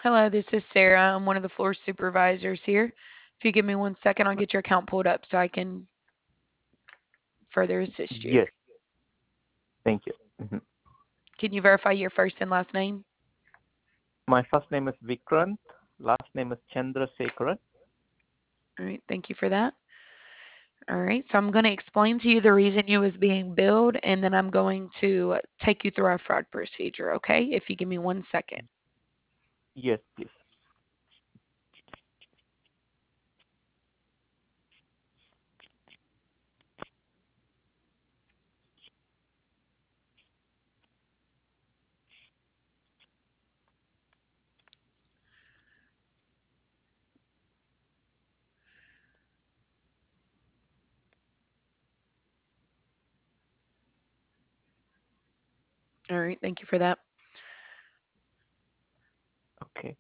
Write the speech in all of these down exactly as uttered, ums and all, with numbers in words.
Hello, this is Sarah. I'm one of the floor supervisors here. If you give me one second, I'll get your account pulled up so I can further assist you. Yes, thank you. Mhm. Can you verify your first and last name? My first name is Vikrant. Last name is Chandrasekharan. All right, thank you for that. All right, so I'm going to explain to you the reason you was being billed, and then I'm going to take you through our fraud procedure, okay? If you give me one second. Yes, please. All right, thank you for that. Okay.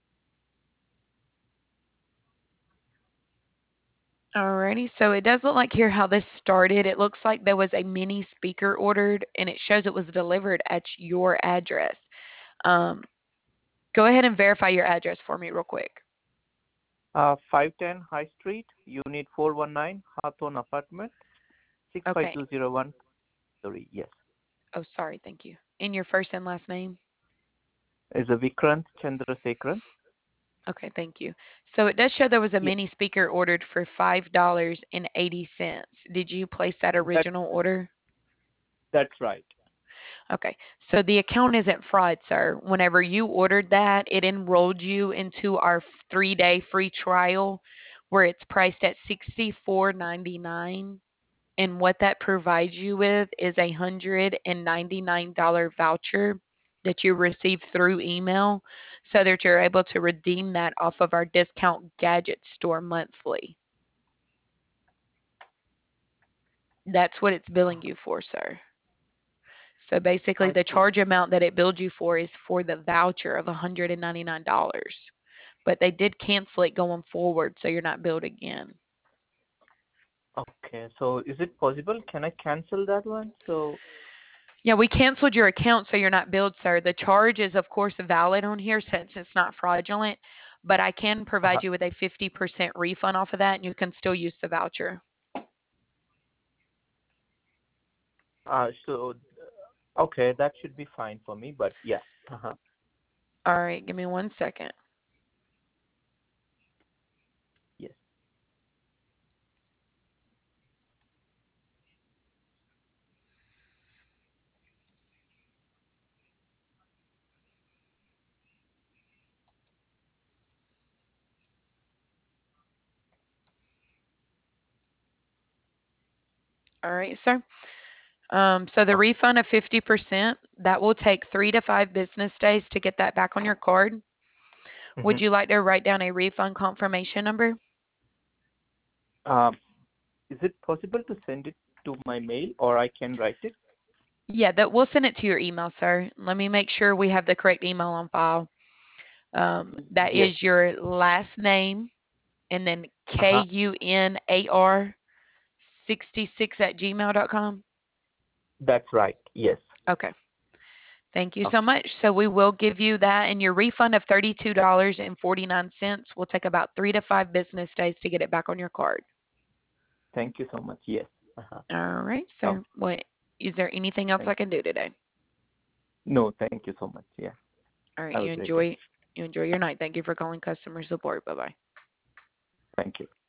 Alrighty, so it does look like here how this started. It looks like there was a mini speaker ordered, and it shows it was delivered at your address. Um, Go ahead and verify your address for me real quick. Uh, five ten High Street, Unit four one nine, Hawthorne Apartment, Okay. six five two zero one three. Yes. Oh, sorry. Thank you. And your first and last name? Is a Vikrant Chandrasekharan? Okay, thank you. So it does show there was a Yes, mini speaker ordered for five dollars and eighty cents. Did you place that that, original order? that's right. Okay, so the account isn't fried, sir. Whenever you ordered that, it enrolled you into our three-day free trial where it's priced at sixty-four ninety-nine. And what that provides you with is a one hundred ninety-nine dollars voucher that you receive through email so that you're able to redeem that off of our discount gadget store monthly. That's what it's billing you for, sir. So basically, I the see. charge amount that it billed you for is for the voucher of one hundred ninety-nine dollars. But they did cancel it going forward, so you're not billed again. Okay, so is it possible? Can I cancel that one? So, Yeah, we canceled your account, so you're not billed, sir. The charge is, of course, valid on here since it's not fraudulent, but I can uh, provide you with a fifty percent refund off of that, and you can still use the voucher. uh, so okay, that should be fine for me. But yeah. Uh-huh. All right, give me one second. Yes. All right, sir. Um, so the Okay. refund of fifty percent, that will take three to five business days to get that back on your card. Would Mm-hmm. you like to write down a refund confirmation number? Um, is it possible to send it to my mail, or I can write it? Yeah, that we'll send it to your email, sir. Let me make sure we have the correct email on file. Um, that Yes. is your last name and then Uh-huh. K U N A R sixty-six at gmail dot com. That's right. Yes. Okay. Thank you so Okay. much. So we will give you that, and your refund of thirty-two dollars and forty-nine cents will take about three to five business days to get it back on your card. Thank you so much. Yes. Uh-huh. All right, sir. Okay. What is there anything else I Thank can do today? you. No, thank you so much. Yeah. All right, Have a you great day. enjoy you enjoy your night. Thank you for calling customer support. Bye bye. Thank you.